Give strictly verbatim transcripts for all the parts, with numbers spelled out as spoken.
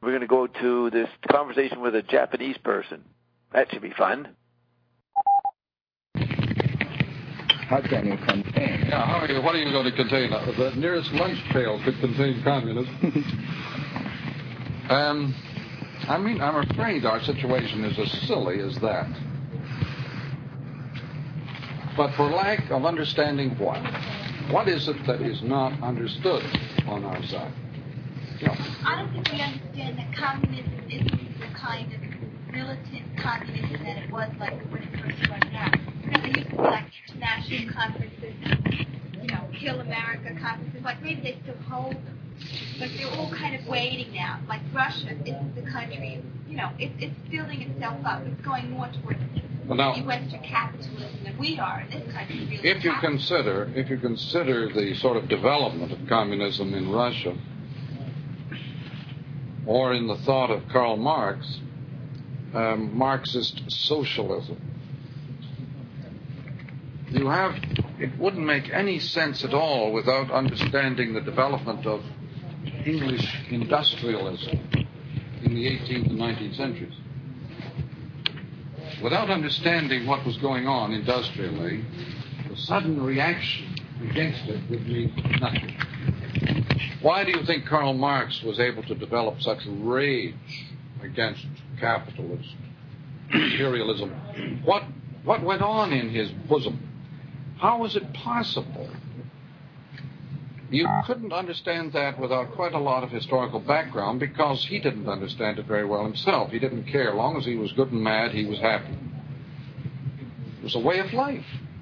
we're going to go to this conversation with a Japanese person. That should be fun. How can you contain? Yeah, how are you, what are you going to contain? Uh, the nearest lunch pail could contain communism. um, I mean, I'm afraid our situation is as silly as that. But for lack of understanding what? What is it that is not understood on our side? No. I don't think we understand that communism isn't the kind of militant communism that it was like when it first started out. You know, there used to be like international conferences, you know, Kill America conferences. Like maybe they still hold them, but they're all kind of waiting now. Like Russia isn't the country, you know, it, it's building itself up. It's going more towards well, now, Western capitalism than we are in this country. Really if you consider, if you consider the sort of development of communism in Russia, or in the thought of Karl Marx, um, Marxist socialism, you have, it wouldn't make any sense at all without understanding the development of English industrialism in the eighteenth and nineteenth centuries. Without understanding what was going on industrially, the sudden reaction against it would mean nothing. Why do you think Karl Marx was able to develop such rage against capitalist imperialism? What, what went on in his bosom? How was it possible? You couldn't understand that without quite a lot of historical background because he didn't understand it very well himself. He didn't care. As long as he was good and mad, he was happy. It was a way of life.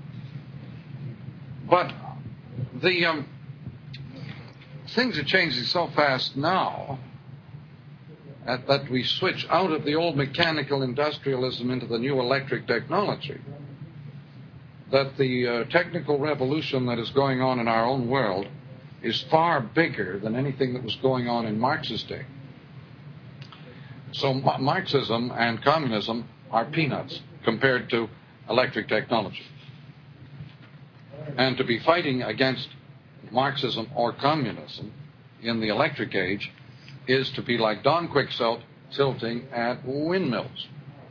But the um, things are changing so fast now that, that we switch out of the old mechanical industrialism into the new electric technology, that the uh, technical revolution that is going on in our own world is far bigger than anything that was going on in Marx's day. So Ma- Marxism and communism are peanuts compared to electric technology. And to be fighting against Marxism or communism in the electric age is to be like Don Quixote tilting at windmills.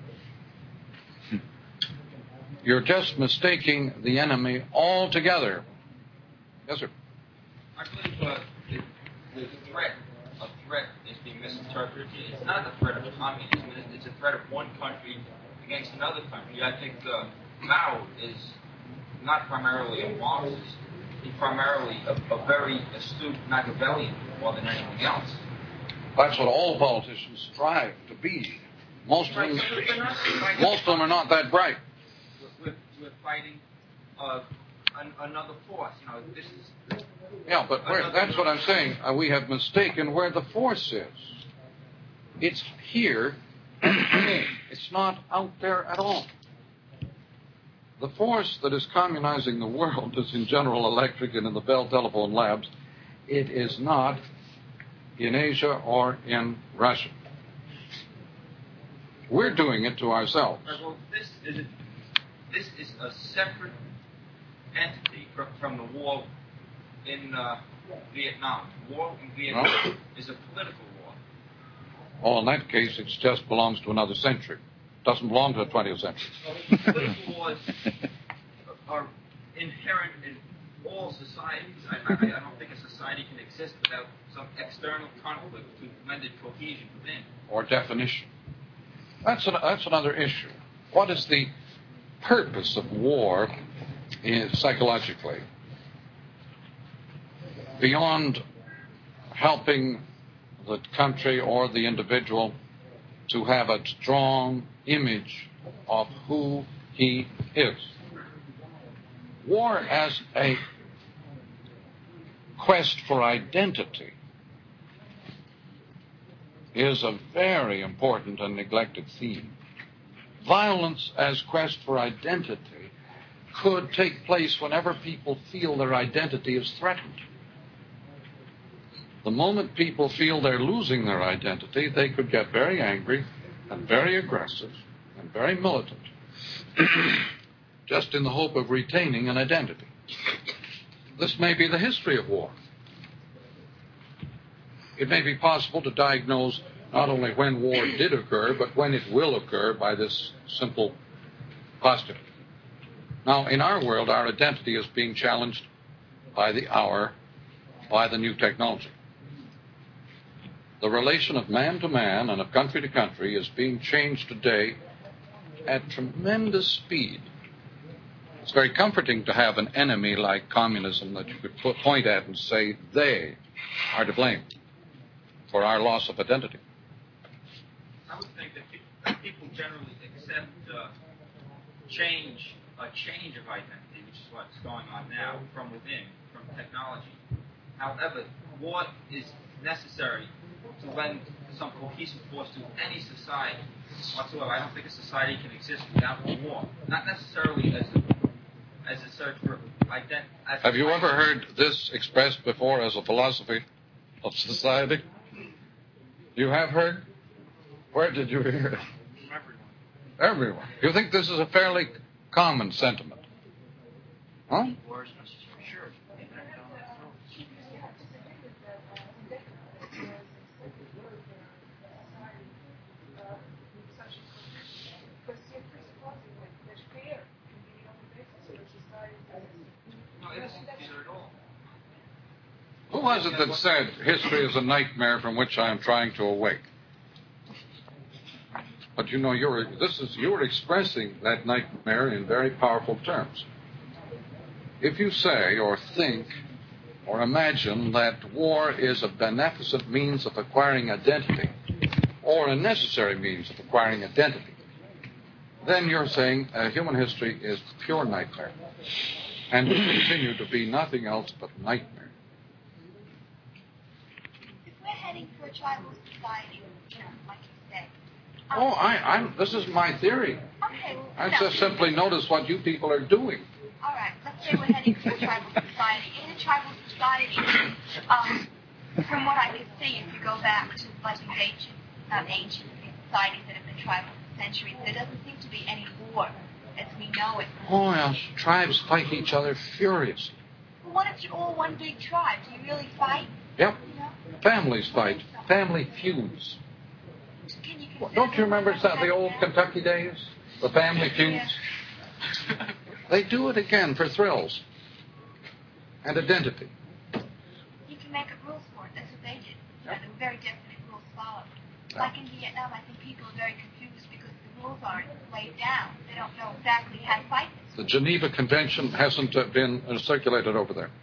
You're just mistaking the enemy altogether. Yes, sir. I believe uh, the, the threat, a threat is being misinterpreted. It's not a threat of communism. It's a threat of one country against another country. I think uh, Mao is not primarily a Marxist. He's primarily a, a very astute Machiavellian more than anything else. That's what all politicians strive to be. Most of them, most of them are not that bright. We're, we're fighting uh, an, another force. You know, this is. Yeah, but where, that's what I'm saying. Uh, we have mistaken where the force is. It's here. It's not out there at all. The force that is communizing the world is in General Electric and in the Bell Telephone Labs. It is not in Asia or in Russia. We're doing it to ourselves. Well, this is a, this is a separate entity from, from the war in uh, Vietnam. The war in Vietnam no. is a political war. Oh, in that case, it just belongs to another century. Doesn't belong to the twentieth century. Well, political wars are inherent in all societies. I, I, I don't think a society can exist without some external conflict to lend it cohesion within. Or definition. That's, an, that's another issue. What is the purpose of war in, psychologically? Beyond helping the country or the individual to have a strong image of who he is. War as a quest for identity is a very important and neglected theme. Violence as quest for identity could take place whenever people feel their identity is threatened. The moment people feel they're losing their identity, they could get very angry and very aggressive and very militant, just in the hope of retaining an identity. This may be the history of war. It may be possible to diagnose not only when war did occur, but when it will occur by this simple postulate. Now, in our world, our identity is being challenged by the hour, by the new technology. The relation of man to man and of country to country is being changed today at tremendous speed. It's very comforting to have an enemy like communism that you could put, point at and say they are to blame for our loss of identity. I would think that people, people generally accept uh, change, a change of identity, which is what's going on now from within, from technology. However, war is necessary to lend some cohesive force to any society whatsoever. I don't think a society can exist without war. Not necessarily as a, as a search for identity. Have you ever heard this expressed before as a philosophy of society? You have heard? Where did you hear it? Everyone. Everyone. You think this is a fairly common sentiment? Huh? Sure. No, it isn't fear at all. Who was it that said, history is a nightmare from which I am trying to awake? But you know, you're, this is, you're expressing that nightmare in very powerful terms. If you say or think or imagine that war is a beneficent means of acquiring identity or a necessary means of acquiring identity, then you're saying uh, human history is pure nightmare and will continue to be nothing else but nightmare. If we're heading for a tribal society, you know, like you said. Um, Oh, I, I'm, this is my theory. Okay, well, I no. just simply notice what you people are doing. All right, let's say we're heading for a tribal society. In a tribal society, um, from what I can see, if you go back to like these ancient, not ancient, these societies that have been tribal for centuries, there doesn't seem to be any war as we know it. Oh, yes, tribes fight each other furiously. Well, what if you're all one big tribe? Do you really fight? Yep. You know? Families fight. Family feuds. Can you Well, don't you remember some of the old Kentucky days? The family feuds? They do it again for thrills and identity. You can make up rules for it. That's what they did. You know, there were very definite rules followed. Like in Vietnam, I think people are very confused because the rules aren't laid down. They don't know exactly how to fight this. The Geneva Convention hasn't uh, been uh, circulated over there.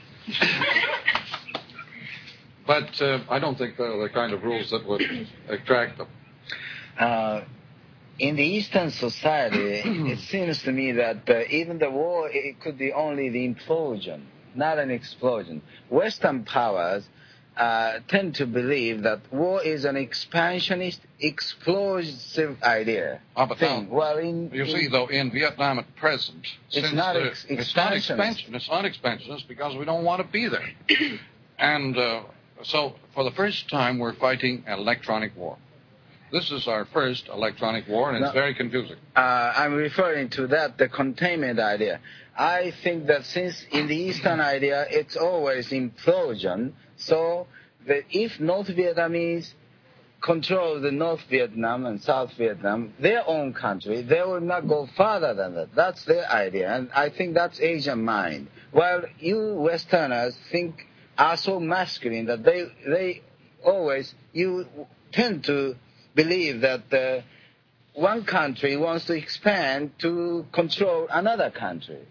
But uh, I don't think they're the kind of rules that would attract them. Uh, in the Eastern society, it seems to me that uh, even the war, it could be only the implosion, not an explosion. Western powers uh, tend to believe that war is an expansionist, explosive idea. Ah, but thing. now, well, in, you in, see, though, in Vietnam at present, It's since not the- ex- it's not expansionist. expansion. It's not expansionist because we don't want to be there. And uh, so, for the first time, we're fighting an electronic war. This is our first electronic war, and it's No. very confusing. uh, I'm referring to that, the containment idea. I think that since in the Eastern idea, it's always implosion, so that if North Vietnamese control the North Vietnam and South Vietnam, their own country, they will not go further than that. That's their idea, and I think that's Asian mind. While you Westerners think are so masculine that they they always, you tend to believe that uh, one country wants to expand to control another country.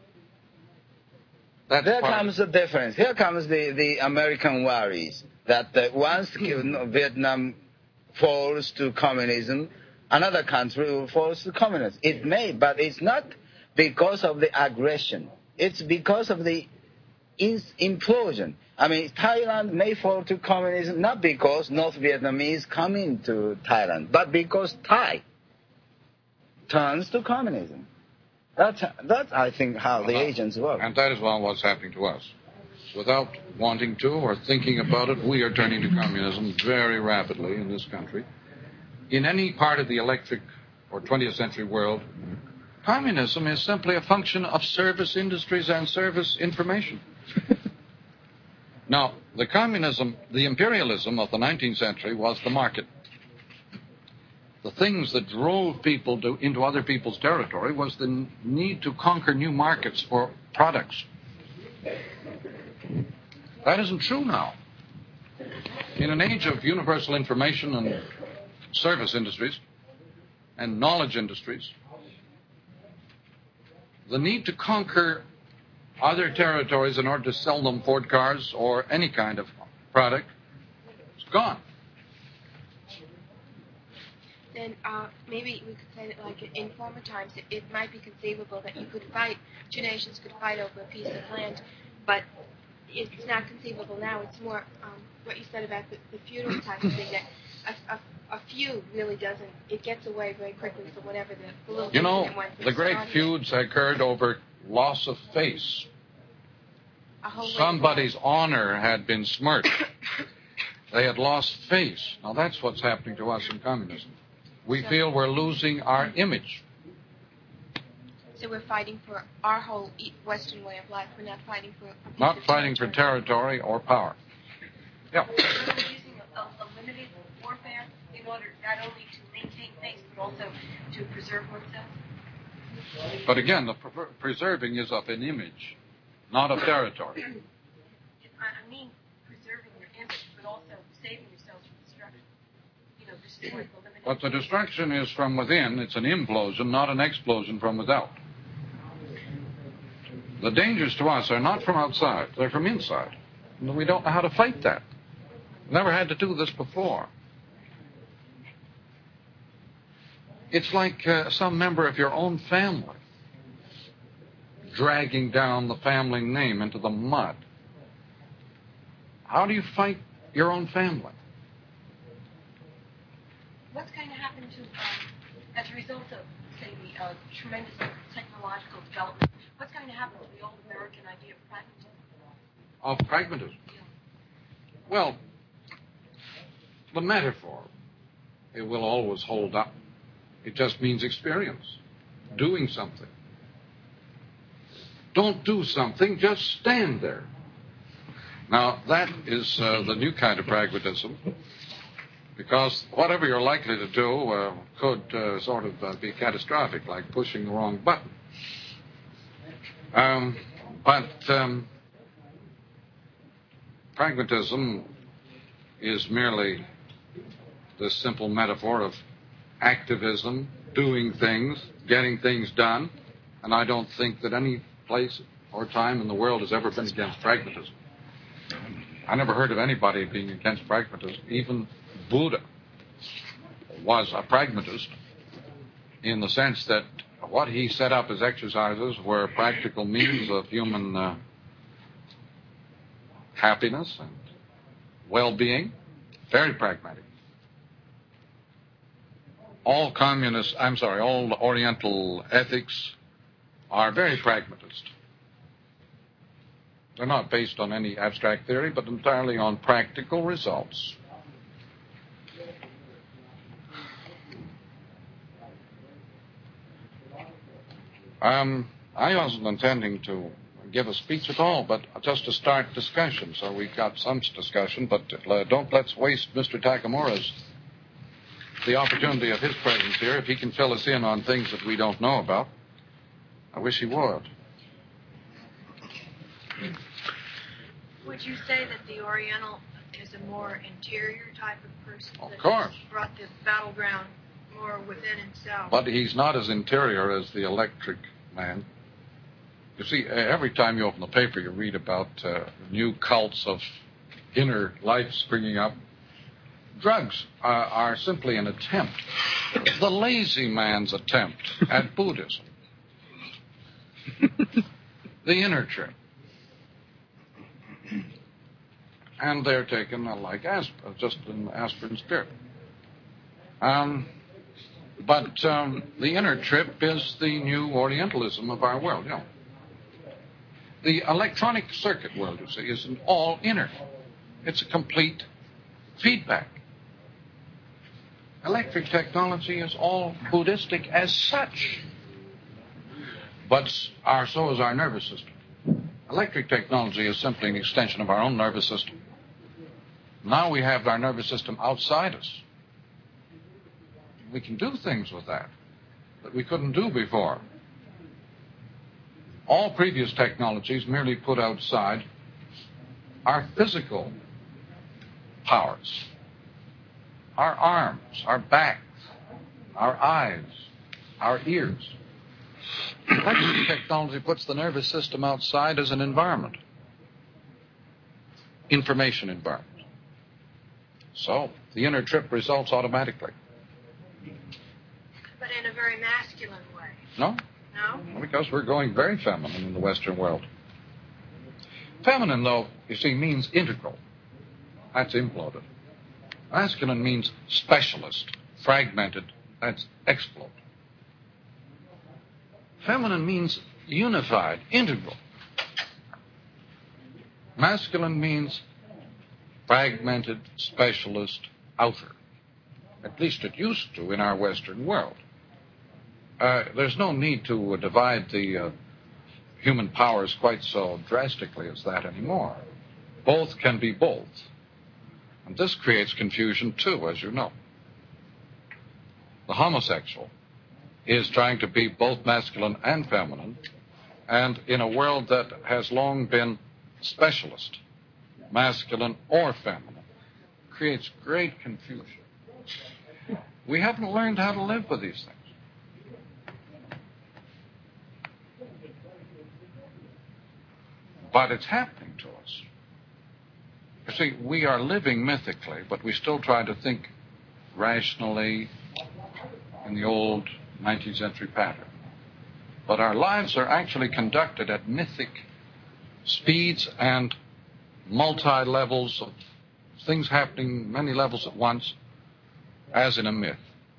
That's There part- comes the difference. Here comes the, the American worries that uh, once Vietnam falls to communism, another country will fall to communism. It may, but it's not because of the aggression. It's because of the in- implosion. I mean, Thailand may fall to communism not because North Vietnamese come into Thailand, but because Thai turns to communism. That's, that's I think, how the Well, Asians work. And that is well what's happening to us. Without wanting to or thinking about it, we are turning to communism very rapidly in this country. In any part of the electric or twentieth century world, communism is simply a function of service industries and service information. Now, the communism, the imperialism of the nineteenth century was the market. the things that drove people to, into other people's territory was the need to conquer new markets for products. That isn't true now. In an age of universal information and service industries and knowledge industries, the need to conquer other territories in order to sell them Ford cars or any kind of product is gone. Then uh, maybe we could say that, like in former times, it, it might be conceivable that you could fight, two nations could fight over a piece of land, but it's not conceivable now. It's more um, what you said about the, the feudal type of thing, that a, a, a feud really doesn't, it gets away very quickly for whatever the, the little You know, one the great feuds occurred over loss of face. Somebody's honor had been smirched. They had lost face. Now that's what's happening to us in communism. We so, feel we're losing our image. So we're fighting for our whole Western way of life. We're not fighting for... Not fighting for territory or power. Yeah. We're using a, a, a limited warfare in order not only to maintain face, but also to preserve oneself. But again, the pre- preserving is of an image, not of territory. I mean preserving your image, but also saving yourselves from destruction. You know, this is what the limited... But the destruction is from within. It's an implosion, not an explosion from without. The dangers to us are not from outside. They're from inside. And we don't know how to fight that. Never had to do this before. It's like uh, some member of your own family dragging down the family name into the mud. How do you fight your own family? What's going to happen to, um, as a result of, say, the uh, tremendous technological development, what's going to happen to the old American idea of pragmatism? Of pragmatism? Yeah. Well, the metaphor, it will always hold up. It just means experience, doing something. Don't do something, just stand there. Now, that is uh, the new kind of pragmatism, because whatever you're likely to do uh, could uh, sort of uh, be catastrophic, like pushing the wrong button. Um, but um, pragmatism is merely this simple metaphor of activism, doing things, getting things done, and I don't think that any place or time in the world has ever been against pragmatism. I never heard of anybody being against pragmatism. Even Buddha was a pragmatist in the sense that what he set up as exercises were practical means of human uh, happiness and well-being. Very pragmatic. All communist, I'm sorry, all Oriental ethics are very pragmatist. They're not based on any abstract theory, but entirely on practical results. Um, I wasn't intending to give a speech at all, but just to start discussion. So we got some discussion, but uh, don't let's waste Mister Takamura's the opportunity of his presence here. If he can fill us in on things that we don't know about, I wish he would. Would you say that the Oriental is a more interior type of person? Of that course. has brought the battleground more within himself? But he's not as interior as the electric man. You see, every time you open the paper, you read about uh, new cults of inner life springing up. Drugs are, are simply an attempt, the lazy man's attempt at Buddhism. The inner trip. And they're taken uh, like aspirin, just an aspirin spirit. Um, but um, the inner trip is the new Orientalism of our world, you know. The electronic circuit world, you see, isn't all inner. It's a complete feedback. Electric technology is all Buddhistic as such. But our, so is our nervous system. Electric technology is simply an extension of our own nervous system. Now we have our nervous system outside us. we can do things with that that we couldn't do before. All previous technologies merely put outside our physical powers, our arms, our backs, our eyes, our ears. Electric technology puts the nervous system outside as an environment, information environment. So the inner trip results automatically. But in a very masculine way. No? No? Because we're going very feminine in the Western world. Feminine, though, you see, means integral. That's imploded. Masculine means specialist, fragmented. That's explode. Feminine means unified, integral. Masculine means fragmented, specialist, outer. At least it used to in our Western world. Uh, there's no need to uh, divide the uh, human powers quite so drastically as that anymore. Both can be both. And this creates confusion, too, as you know. The homosexual is trying to be both masculine and feminine, and in a world that has long been specialist, masculine or feminine, creates great confusion. We haven't learned how to live with these things. But it's happening to us. You see, we are living mythically, but we still try to think rationally in the old nineteenth century pattern. But our lives are actually conducted at mythic speeds and multi-levels of things happening many levels at once, as in a myth.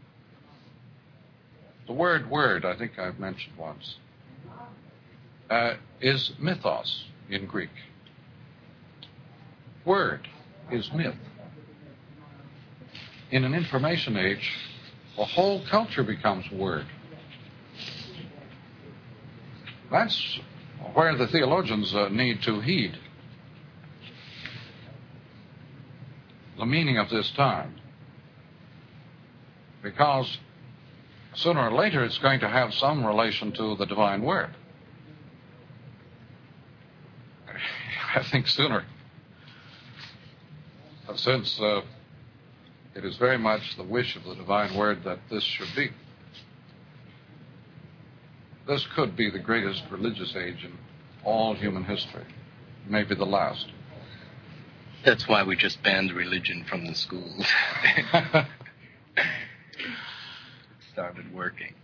The word word, I think I've mentioned once, uh, is mythos in Greek. Word is myth. In an information age, the whole culture becomes word. That's where the theologians uh, need to heed the meaning of this time. Because sooner or later it's going to have some relation to the divine word. I think sooner. Since uh, it is very much the wish of the divine word that this should be. This could be the greatest religious age in all human history, maybe the last. That's why we just banned religion from the schools. It started working.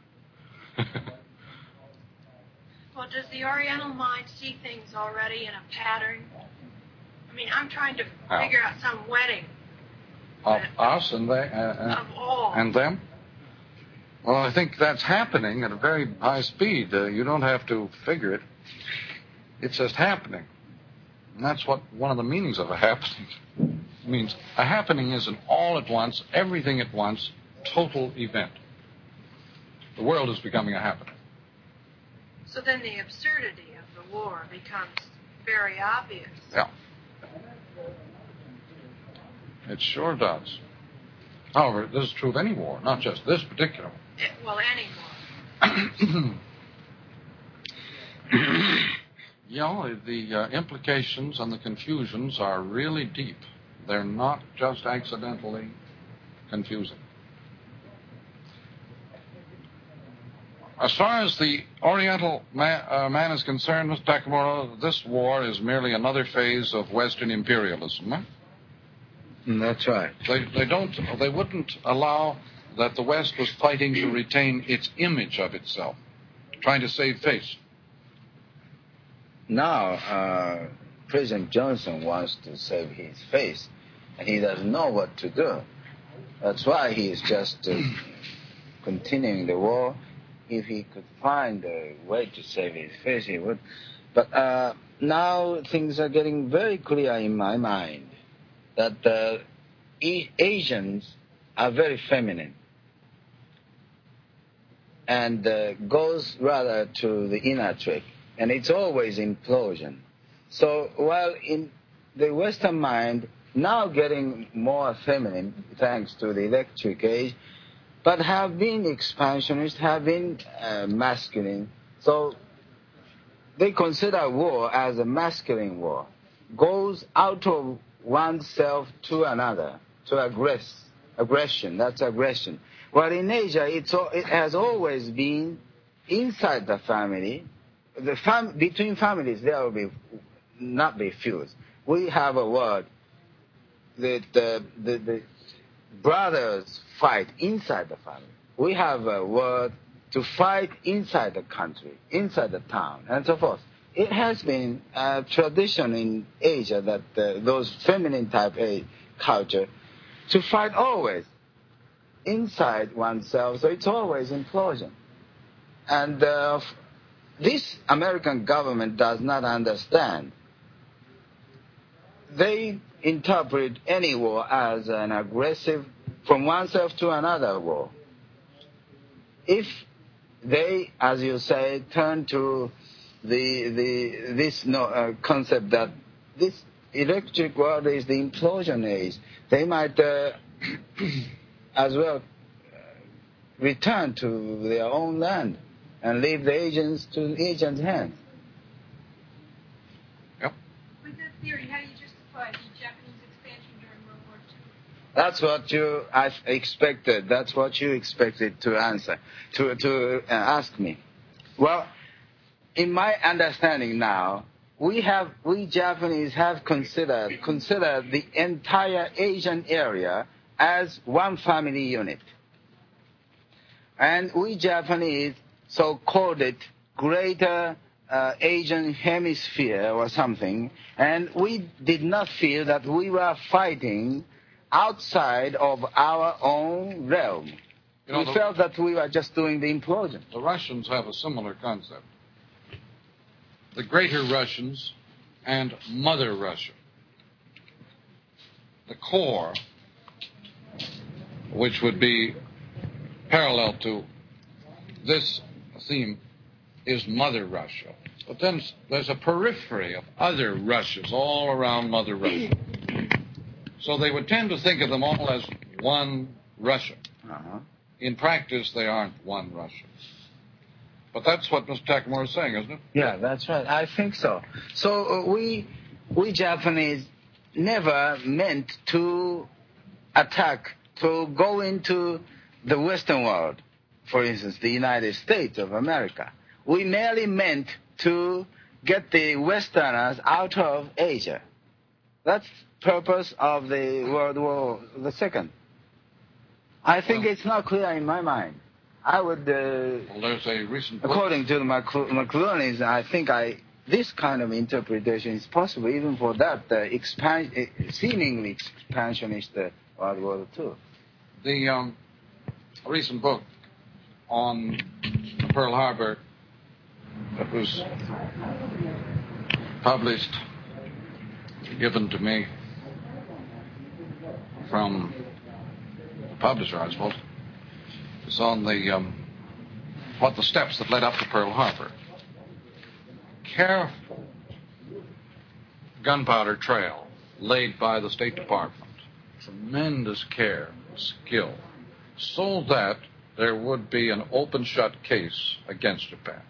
Well, does the Oriental mind see things already in a pattern? I mean, I'm trying to How? figure out some wedding. Of us and they, uh, uh, Of all. and them? Well, I think that's happening at a very high speed. Uh, you don't have to figure it. It's just happening. And that's what one of the meanings of a happening means. A happening is an all at once, everything at once, total event. The world is becoming a happening. So then the absurdity of the war becomes very obvious. Yeah. It sure does. However, this is true of any war, not just this particular one. It, well, any war. You know, the uh, implications and the confusions are really deep. They're not just accidentally confusing. As far as the Oriental man, uh, man is concerned, Mister Takamura, this war is merely another phase of Western imperialism. Eh? That's right. They, they don't. They wouldn't allow that the West was fighting to retain its image of itself, trying to save face. Now, uh, President Johnson wants to save his face, and he doesn't know what to do. That's why he is just uh, continuing the war. If he could find a way to save his face, he would. But uh, now things are getting very clear in my mind that uh, e- Asians are very feminine and uh, goes rather to the inner trick. And it's always implosion. So while in the Western mind now getting more feminine thanks to the electric age, but have been expansionist, have been uh, masculine. So they consider war as a masculine war, goes out of oneself to another, to aggress, aggression. That's aggression. Well, in Asia, it's, it has always been inside the family. The fam- between families, there will be not be feuds. We have a word that the, the, the brothers fight inside the family. We have a word to fight inside the country, inside the town, and so forth. It has been a tradition in Asia that uh, those feminine type A culture to fight always inside oneself, so it's always implosion. And uh, this American government does not understand. They interpret any war as an aggressive, from oneself to another war. If they, as you say, turn to the the this no, uh, concept that this electric world is the implosion age, they might uh, as well uh, return to their own land and leave the agents to agents' hands. Yep. With that theory, how do you justify the Japanese expansion during World War Two? That's what you I expected. That's what you expected to answer, to to uh, ask me. Well, in my understanding now, we have we Japanese have considered considered the entire Asian area as one family unit, and we Japanese so called it Greater uh, Asian Hemisphere or something, and we did not feel that we were fighting outside of our own realm. You know, we the, felt that we were just doing the implosion. The Russians have a similar concept. The Greater Russians and Mother Russia. The core, which would be parallel to this theme, is Mother Russia. But then there's a periphery of other Russias all around Mother Russia. So they would tend to think of them all as one Russia. Uh-huh. In practice, they aren't one Russia. But that's what Mister Takamura is saying, isn't it? Yeah, that's right. I think so. So uh, we we Japanese never meant to attack, to go into the Western world, for instance, the United States of America. We merely meant to get the Westerners out of Asia. That's the purpose of the World War the Second. I think well, it's not clear in my mind. I would, uh, well, there's a recent book. According to the McLuhan's, I think I this kind of interpretation is possible even for that uh, expand, uh, seemingly expansionist uh, World War Two. The um, recent book on Pearl Harbor that was published, given to me from the publisher, I suppose, is on the um, what the steps that led up to Pearl Harbor. Careful gunpowder trail laid by the State Department. Tremendous care, skill, so that there would be an open-shut case against Japan.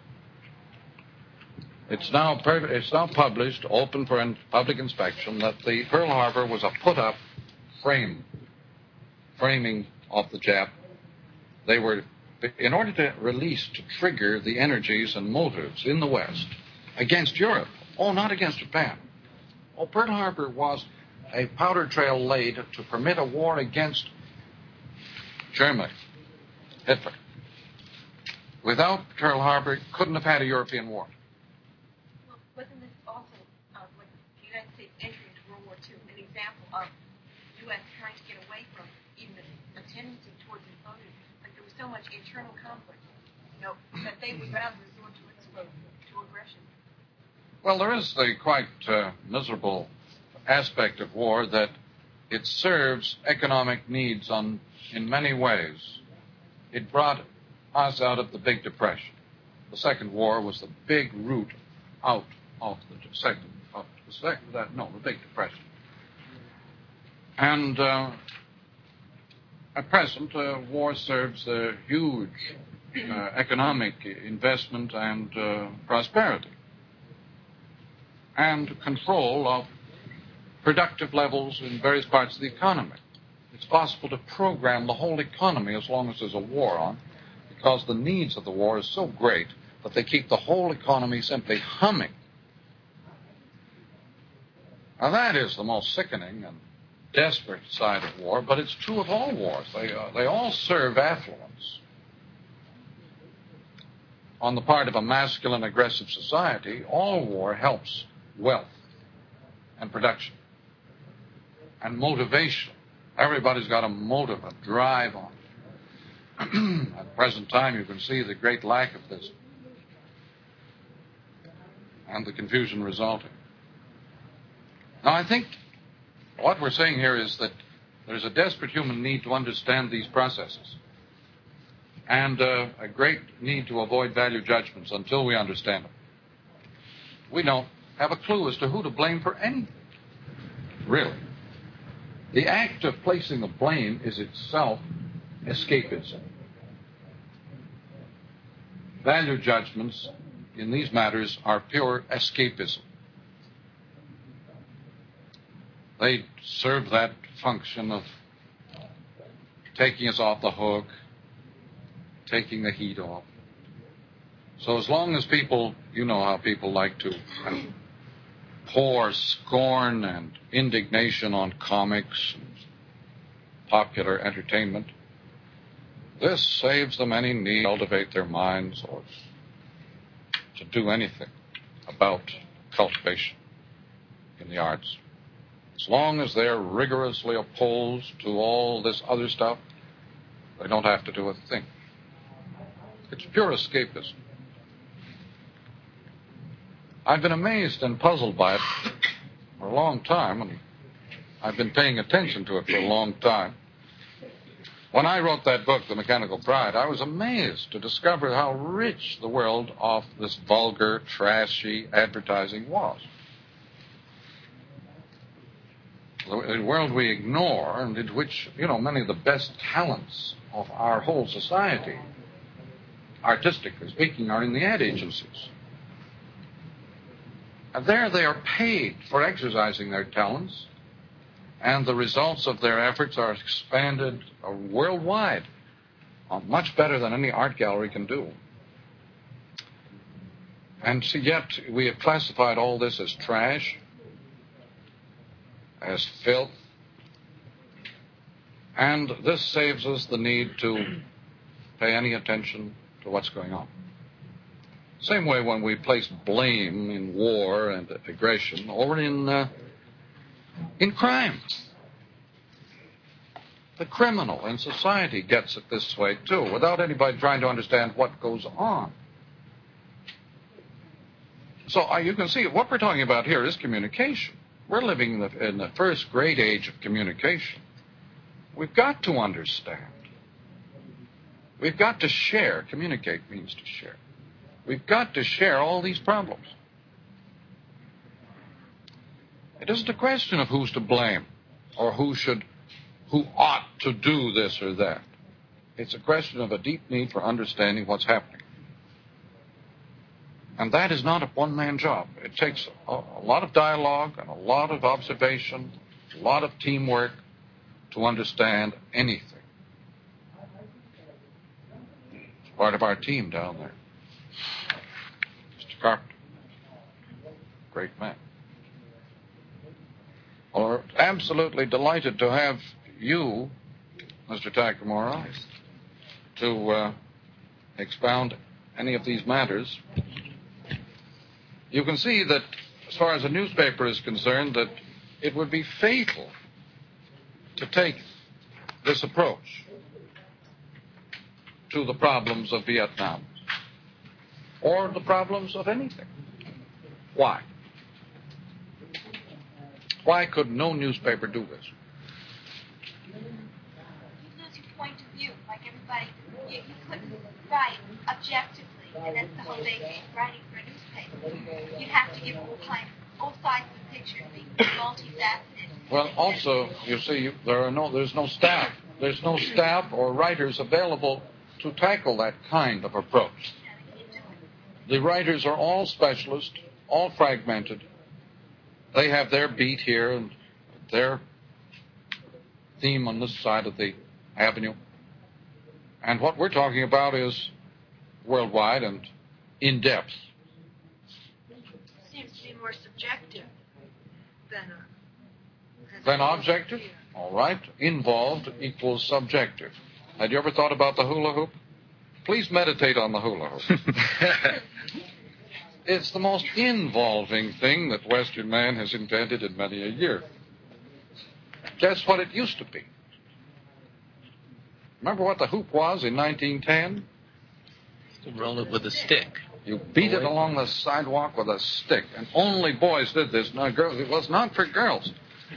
It's now per- it's now published, open for in- public inspection, that the Pearl Harbor was a put-up frame, framing of the Jap. They were, in order to release, to trigger the energies and motives in the West against Europe. Oh, not against Japan. Oh, Pearl Harbor was a powder trail laid to permit a war against Germany, Hitler. Without Pearl Harbor, couldn't have had a European war. Well, wasn't this also, uh, with the United States entry into World War Two, an example of the U S trying to get away from even a, a tendency towards implosion? Like there was so much internal conflict, you know, that they would rather resort to explode, to aggression. Well, there is the quite uh, miserable aspect of war that it serves economic needs on in many ways. It brought us out of the Big Depression. The Second War was the big route out of the second, of the second, that no, the Big Depression. And uh, at present, uh, war serves a huge uh, economic investment and uh, prosperity, and control of productive levels in various parts of the economy. It's possible to program the whole economy as long as there's a war on, because the needs of the war are so great that they keep the whole economy simply humming. Now, that is the most sickening and desperate side of war, but it's true of all wars. They, uh, they all serve affluence. On the part of a masculine, aggressive society, all war helps wealth and production and motivation. Everybody's got a motive, a drive on it. At the present time, you can see the great lack of this and the confusion resulting. Now, I think what we're saying here is that there's a desperate human need to understand these processes and uh, a great need to avoid value judgments until we understand them. We don't have a clue as to who to blame for anything, really. The act of placing the blame is itself escapism. Value judgments in these matters are pure escapism. They serve that function of taking us off the hook, taking the heat off. So as long as people, you know how people like to pour scorn and indignation on comics and popular entertainment, this saves them any need to cultivate their minds or to do anything about cultivation in the arts. As long as they're rigorously opposed to all this other stuff, they don't have to do a thing. It's pure escapism. I've been amazed and puzzled by it for a long time, and I've been paying attention to it for a long time. When I wrote that book, The Mechanical Bride, I was amazed to discover how rich the world of this vulgar, trashy advertising was. The world we ignore, and in which, you know, many of the best talents of our whole society, artistically speaking, are in the ad agencies. And there they are paid for exercising their talents, and the results of their efforts are expanded worldwide, much better than any art gallery can do. And so yet we have classified all this as trash, as filth, and this saves us the need to pay any attention to what's going on. Same way when we place blame in war and aggression or in uh, in crime. The criminal in society gets it this way too, without anybody trying to understand what goes on. So uh, you can see what we're talking about here is communication. We're living in the, in the first great age of communication. We've got to understand. We've got to share. Communicate means to share. We've got to share all these problems. It isn't a question of who's to blame or who should, who ought to do this or that. It's a question of a deep need for understanding what's happening. And that is not a one-man job. It takes a, a lot of dialogue and a lot of observation, a lot of teamwork to understand anything. It's part of our team down there. Mister Carpenter, great man. Well, we're absolutely delighted to have you, Mister Takamura, to uh, expound any of these matters. You can see that, as far as a newspaper is concerned, that it would be fatal to take this approach to the problems of Vietnam or the problems of anything. Why? Why could no newspaper do this? You lose your point of view, like everybody. You, you couldn't write objectively, and that's the whole basis of writing for a newspaper. You have to give all kinds, all sides of the picture, be multifaceted. Well, also, you see, there are no, there's no staff there's no staff or writers available to tackle that kind of approach. The writers are all specialists, all fragmented. They have their beat here and their theme on this side of the avenue. And what we're talking about is worldwide and in-depth. Seems to be more subjective than a... Than objective? All right. Involved equals subjective. Had you ever thought about the hula hoop? Please meditate on the hula hoop. It's the most involving thing that Western man has invented in many a year. Guess what it used to be? Remember what the hoop was in nineteen ten? To roll it with a stick. You beat it along the sidewalk with a stick, and only boys did this, not girls. It was not for girls.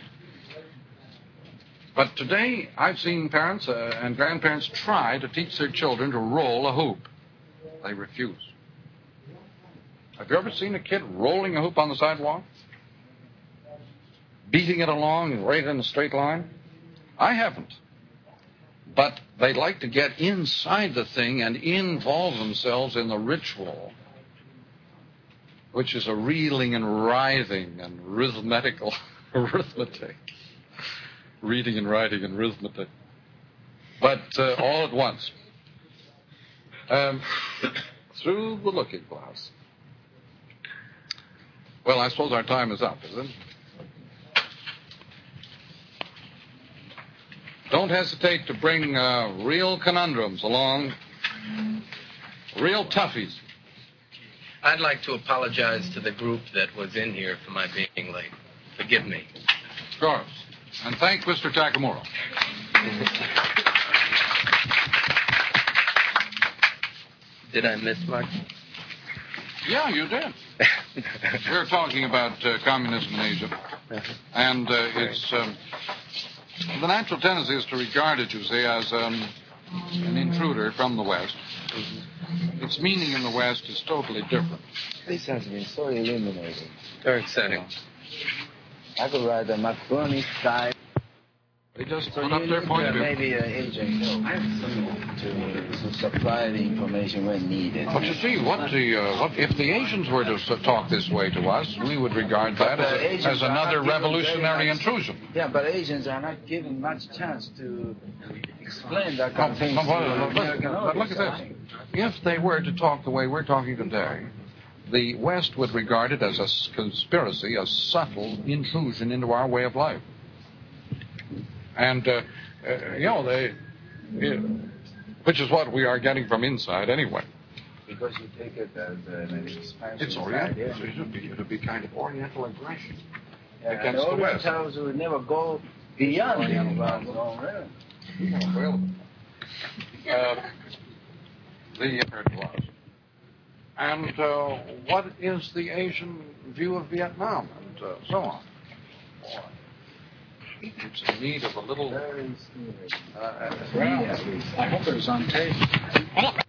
But today, I've seen parents uh, and grandparents try to teach their children to roll a hoop. They refuse. Have you ever seen a kid rolling a hoop on the sidewalk? Beating it along right in a straight line? I haven't. But they like to get inside the thing and involve themselves in the ritual, which is a reeling and writhing and rhythmetical arithmetic. Reading and writing and arithmetic. But uh, all at once. Um, through the looking glass. Well, I suppose our time is up, is it? Don't hesitate to bring uh, real conundrums along, real toughies. I'd like to apologize to the group that was in here for my being late. Forgive me. Of course. And thank Mister Takamura. Did I miss much? Yeah, you did. We're talking about uh, communism in Asia. And uh, it's... Um, the natural tendency is to regard it, you see, as um, an intruder from the West. Its meaning in the West is totally different. This has been so illuminating. Very exciting. I could write the McBurney style. They just So put you up their need, point uh, of view. maybe an agent to, to supply the information when needed. But you see, what the uh, what if the Asians were to s- talk this way to us, we would regard that But as, the a, Asians as are another not given revolutionary very much- intrusion. Yeah, but Asians are not given much chance to explain that Oh, kind of thing. no, to but- but- American but look at this. audience. If they were to talk the way we're talking today, the West would regard it as a s- conspiracy, a subtle intrusion into our way of life. And, uh, uh, you know, they, yeah, which is what we are getting from inside anyway. Because you take it as an expansion. It's Oriental. It would be, it would be kind of Oriental aggression Yeah, and against the West. Orientals will never go beyond the bounds of our realm. Uh, the it was. And uh, what is the Asian view of Vietnam and uh, so on? It's in need of a little. Very stimulating. Uh, Me, at least. I hope it was on tape.